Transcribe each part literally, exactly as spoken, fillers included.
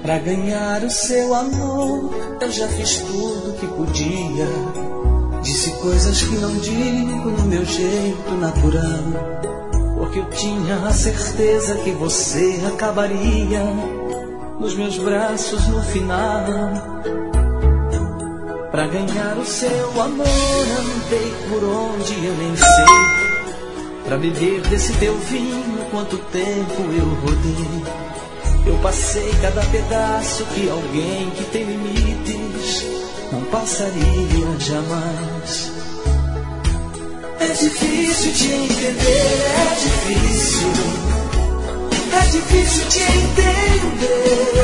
Pra ganhar o seu amor, eu já fiz tudo que podia. Disse coisas que não digo no meu jeito natural, porque eu tinha a certeza que você acabaria nos meus braços no final. Pra ganhar o seu amor, andei por onde eu nem sei. Pra beber desse teu vinho, quanto tempo eu rodei. Eu passei cada pedaço que alguém que tem limites não passaria jamais. É difícil te entender, é difícil. É difícil te entender.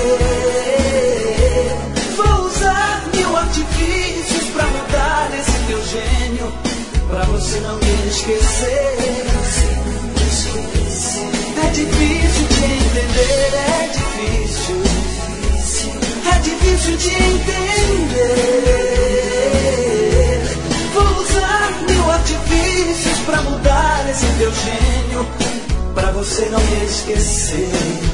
Vou usar mil artifícios pra mudar esse teu gênio, pra você não me esquecer. É difícil te entender, é difícil. É difícil te entender. Vou usar mil artifícios pra mudar esse teu gênio, pra você não me esquecer.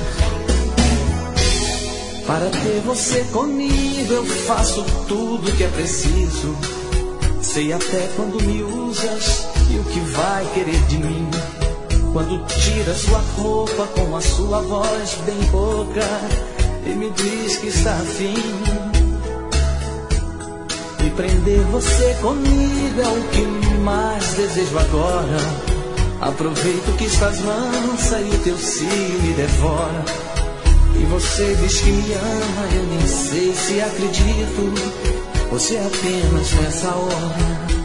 Para ter você comigo eu faço tudo que é preciso. Sei até quando me usas e o que vai querer de mim. Quando tira sua roupa com a sua voz bem rouca e me diz que está afim. E prender você comigo é o que mais desejo agora. Aproveito que estás mansa e o teu cio me devora. E você diz que me ama, eu nem sei se acredito. Você apenas nessa hora.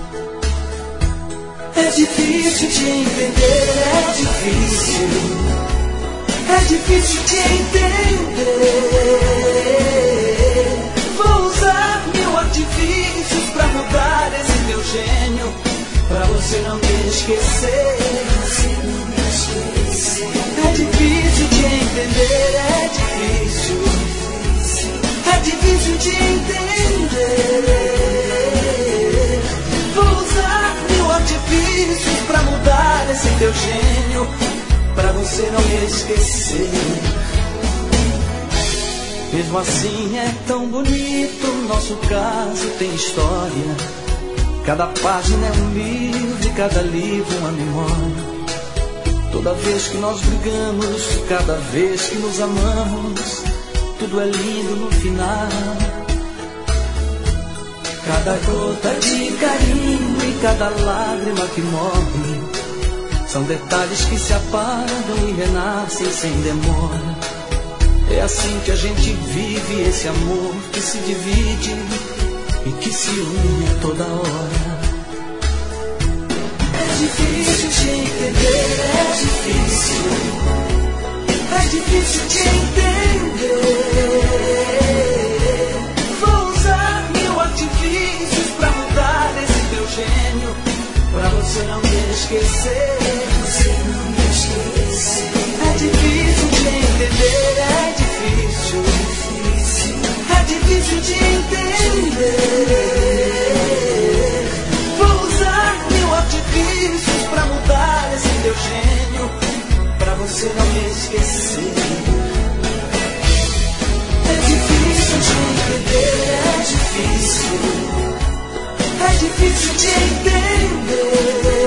É difícil te entender, é difícil. É difícil te entender. Vou usar mil artifícios pra mudar esse teu gênio, pra você não me esquecer. É difícil te entender, é difícil. É difícil te entender. Vou usar mil artifícios pra mudar esse teu gênio, pra você não me esquecer. Mesmo assim é tão bonito, nosso caso tem história. Cada página é um livro e cada livro uma memória. Toda vez que nós brigamos, cada vez que nos amamos, tudo é lindo no final. Cada gota de carinho e cada lágrima que morre são detalhes que se apagam e renascem sem demora. É assim que a gente vive esse amor que se divide e que se une a toda hora. É difícil te entender, é difícil. É difícil te entender. Vou usar mil artifícios pra mudar esse teu gênio, pra você não me esquecer. Você não me esquecer. É difícil te entender, é difícil. É difícil te entender. Vou usar mil artifícios pra mudar esse teu gênio, pra você não me esquecer. É difícil te entender, é difícil. É difícil te entender.